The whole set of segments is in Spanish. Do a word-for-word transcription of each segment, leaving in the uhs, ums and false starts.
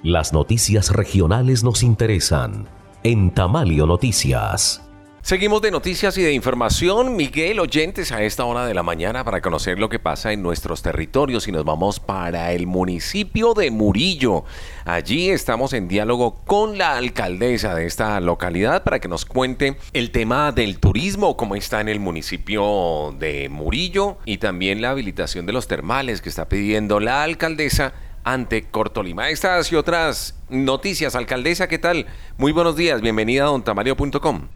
Las noticias regionales nos interesan. En Tamalio Noticias. Seguimos de noticias y de información. Miguel, oyentes, a esta hora de la mañana para conocer lo que pasa en nuestros territorios y nos vamos para el municipio de Murillo. Allí estamos en diálogo con la alcaldesa de esta localidad para que nos cuente el tema del turismo, cómo está en el municipio de Murillo y también la habilitación de los termales que está pidiendo la alcaldesa ante Cortolima. Estas y otras noticias. Alcaldesa, ¿qué tal? Muy buenos días, bienvenida a don tamario punto com.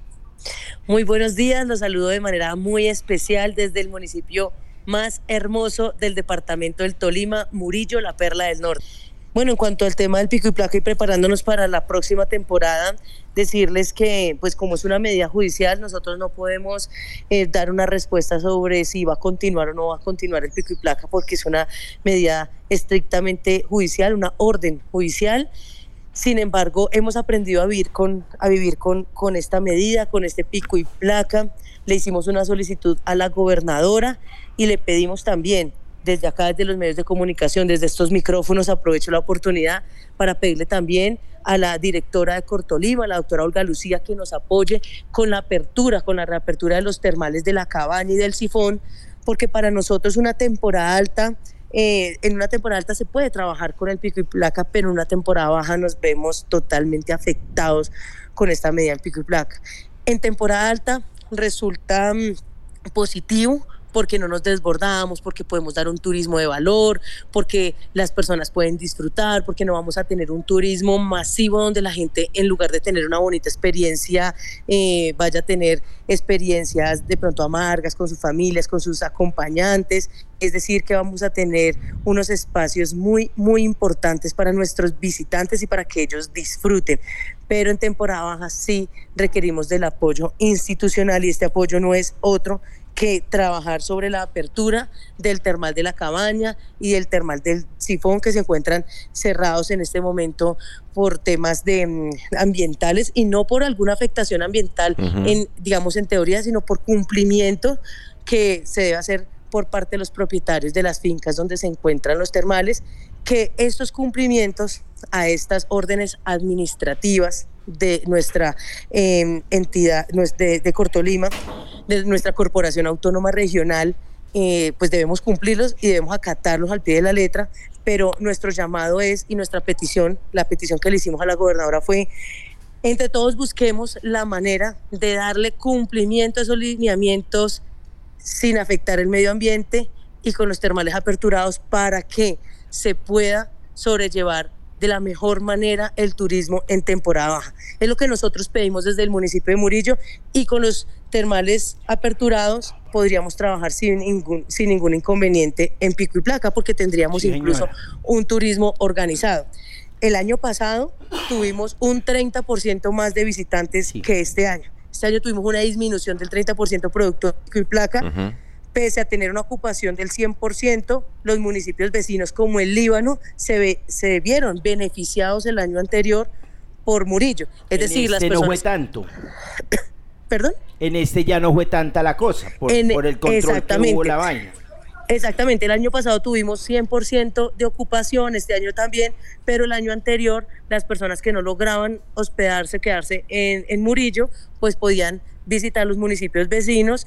Muy buenos días, los saludo de manera muy especial desde el municipio más hermoso del departamento del Tolima, Murillo, la Perla del Norte. Bueno, en cuanto al tema del pico y placa y preparándonos para la próxima temporada, decirles que, pues como es una medida judicial, nosotros no podemos eh, dar una respuesta sobre si va a continuar o no va a continuar el pico y placa, porque es una medida estrictamente judicial, una orden judicial. Sin embargo, hemos aprendido a vivir con, a vivir con, con esta medida, con este pico y placa. Le hicimos una solicitud a la gobernadora y le pedimos también, desde acá, desde los medios de comunicación, desde estos micrófonos, aprovecho la oportunidad para pedirle también a la directora de Cortolima, la doctora Olga Lucía, que nos apoye con la apertura, con la reapertura de los termales de la Cabaña y del Sifón, porque para nosotros una temporada alta, Eh, en una temporada alta se puede trabajar con el pico y placa, pero en una temporada baja nos vemos totalmente afectados con esta medida del pico y placa. En temporada alta resulta um, positivo porque no nos desbordamos, porque podemos dar un turismo de valor, porque las personas pueden disfrutar, porque no vamos a tener un turismo masivo donde la gente, en lugar de tener una bonita experiencia, eh, vaya a tener experiencias de pronto amargas con sus familias, con sus acompañantes. Es decir, que vamos a tener unos espacios muy, muy importantes para nuestros visitantes y para que ellos disfruten. Pero en temporada baja sí requerimos del apoyo institucional y este apoyo no es otro que trabajar sobre la apertura del termal de la Cabaña y del termal del Sifón, que se encuentran cerrados en este momento por temas de um, ambientales y no por alguna afectación ambiental, uh-huh. en, digamos en teoría, sino por cumplimiento que se debe hacer por parte de los propietarios de las fincas donde se encuentran los termales, que estos cumplimientos a estas órdenes administrativas de nuestra eh, entidad, de, de Cortolima, de nuestra corporación autónoma regional, eh, pues debemos cumplirlos y debemos acatarlos al pie de la letra, pero nuestro llamado es, y nuestra petición, la petición que le hicimos a la gobernadora fue, entre todos busquemos la manera de darle cumplimiento a esos lineamientos sin afectar el medio ambiente y con los termales aperturados para que se pueda sobrellevar de la mejor manera el turismo en temporada baja. Es lo que nosotros pedimos desde el municipio de Murillo y con los termales aperturados podríamos trabajar sin ningún, sin ningún inconveniente en pico y placa porque tendríamos sí, incluso señora. un turismo organizado. El año pasado tuvimos un treinta por ciento más de visitantes sí. que este año. Este año tuvimos una disminución del treinta por ciento producto de pico y placa, uh-huh. pese a tener una ocupación del cien por ciento, los municipios vecinos como el Líbano se, ve, se vieron beneficiados el año anterior por Murillo. Es en decir, este las personas... no fue tanto. ¿Perdón? En este ya no fue tanta la cosa, por, en, por el control que hubo la vaina. Exactamente, el año pasado tuvimos cien por ciento de ocupación, este año también, pero el año anterior las personas que no lograban hospedarse, quedarse en, en Murillo, pues podían visitar los municipios vecinos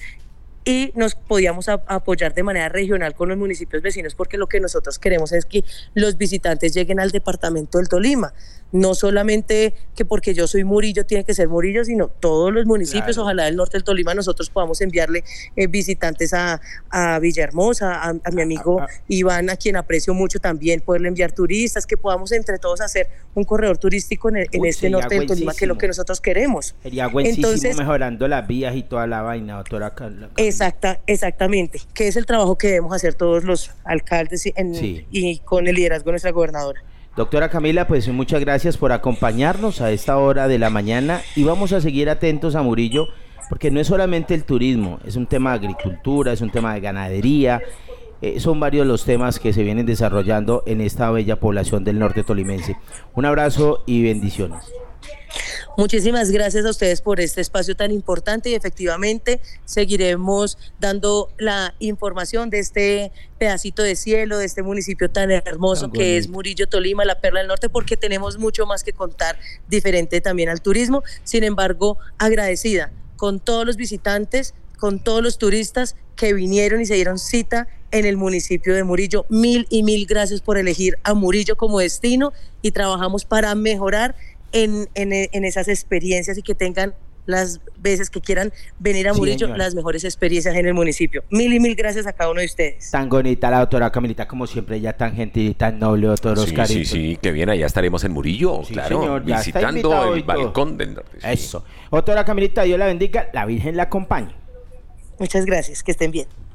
y nos podíamos a, apoyar de manera regional con los municipios vecinos porque lo que nosotros queremos es que los visitantes lleguen al departamento del Tolima, no solamente que porque yo soy Murillo tiene que ser Murillo, sino todos los municipios, claro. Ojalá del norte del Tolima nosotros podamos enviarle eh, visitantes a, a Villahermosa, a, a mi amigo ah, ah. Iván, a quien aprecio mucho también, poderle enviar turistas, que podamos entre todos hacer un corredor turístico en, el, en Uy, este norte del Tolima, que es lo que nosotros queremos. Sería buenísimo. Entonces, mejorando las vías y toda la vaina, doctora Carla. Exacta, exactamente, que es el trabajo que debemos hacer todos los alcaldes en, sí. y con el liderazgo de nuestra gobernadora. Doctora Camila, pues muchas gracias por acompañarnos a esta hora de la mañana y vamos a seguir atentos a Murillo porque no es solamente el turismo, es un tema de agricultura, es un tema de ganadería, eh, son varios los temas que se vienen desarrollando en esta bella población del norte tolimense. Un abrazo y bendiciones. Muchísimas gracias a ustedes por este espacio tan importante y efectivamente seguiremos dando la información de este pedacito de cielo, de este municipio tan hermoso tan que es Murillo, Tolima, la perla del norte, porque tenemos mucho más que contar, diferente también al turismo. Sin embargo, agradecida con todos los visitantes, con todos los turistas que vinieron y se dieron cita en el municipio de Murillo. Mil y mil gracias por elegir a Murillo como destino y trabajamos para mejorar en, en, en esas experiencias y que tengan las veces que quieran venir a Murillo, sí, las mejores experiencias en el municipio. Mil y mil gracias a cada uno de ustedes. Tan bonita la doctora Camilita, como siempre, ella tan gentil y tan noble, doctor sí, Oscar. Sí, sí, qué bien, allá estaremos en Murillo, sí, claro, señor, visitando el balcón del norte. Sí. Eso. Doctora Camilita, Dios la bendiga, la Virgen la acompañe. Muchas gracias, que estén bien.